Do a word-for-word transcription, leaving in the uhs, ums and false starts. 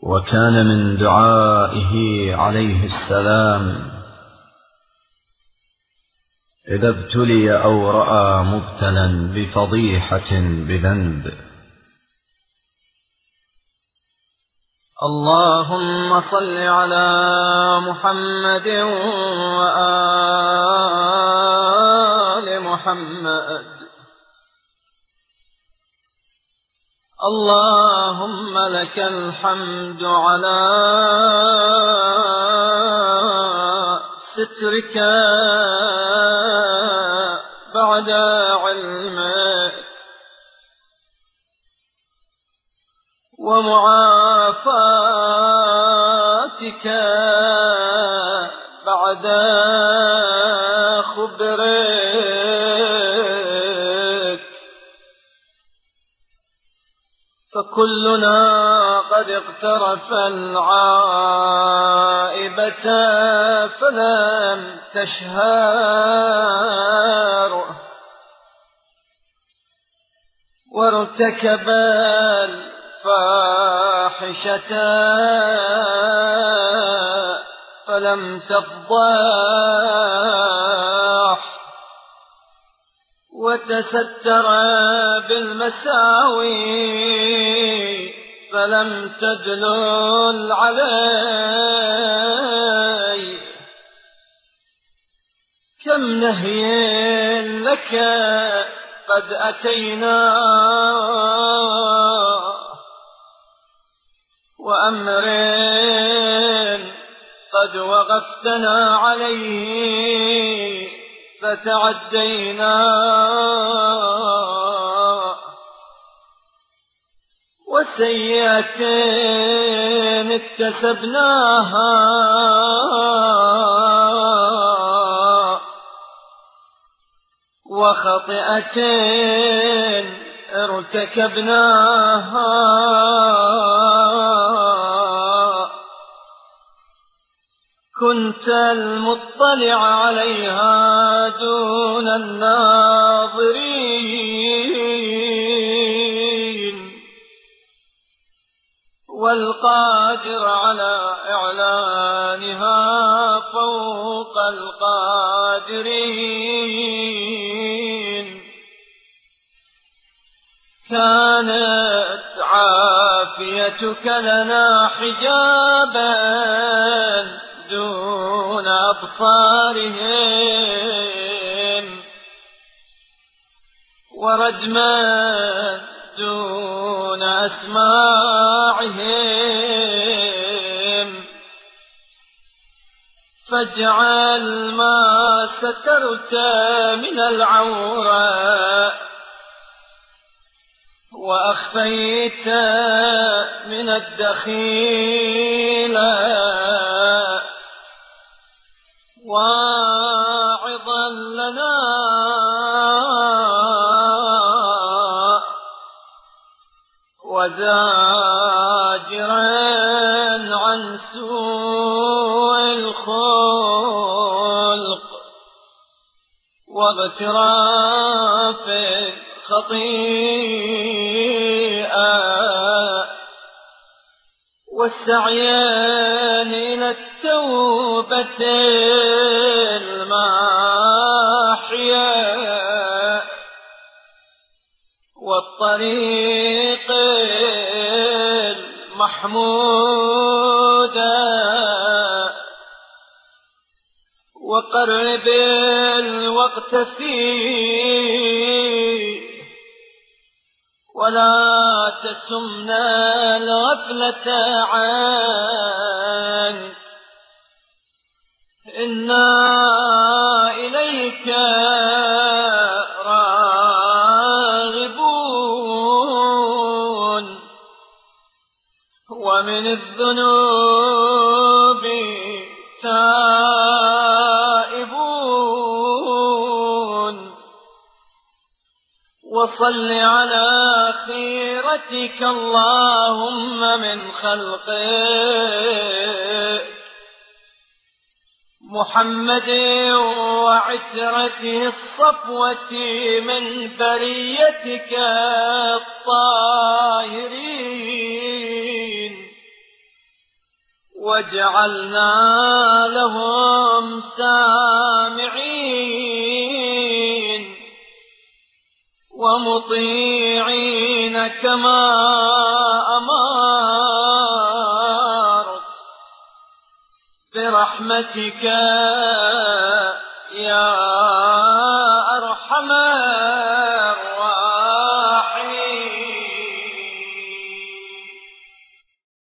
وكان من دعائه عليه السلام إذا ابتلي أو رأى مبتلا بفضيحة بذنب: اللهم صل على محمد وآل محمد. اللهم لك الحمد على سترك بعد علمك ومعافاتك بعد خبرك، فكلنا قد اقترف العائبة فلم تشهر، وارتكب الفاحشة فلم تفضح، وتستر بالمساوي فلم تدلل عليه. كم نهي لك قد أتينا، وأمر قد وقفتنا عليه فتعدينا، وسيئة اكتسبناها وخطئة ارتكبناها، كنت المطلع عليها دون الناظرين، والقادر على إعلانها فوق القادرين. كانت عافيتك لنا حجابا دون أبصارهم، ورجما دون أسماعهم، فاجعل ما سترت من العورة وأخفيت من الدخيلة واعظا لنا وزاجرا عن سوء الخلق واغتراف الخطيئة، والسعي إلى التوبة الماحية والطريق المحمودة، وقرب الوقت فيه ولا تسمنا الغفلة عنك. إنا إليك راغبون، ومن الذنوب تائبون. وصل على خيرتك اللهم من خلقك محمد وعشرته الصفوة من بريتك الطاهرين، واجعلنا لهم سامعين ومطيعين كما أمرت برحمتك يا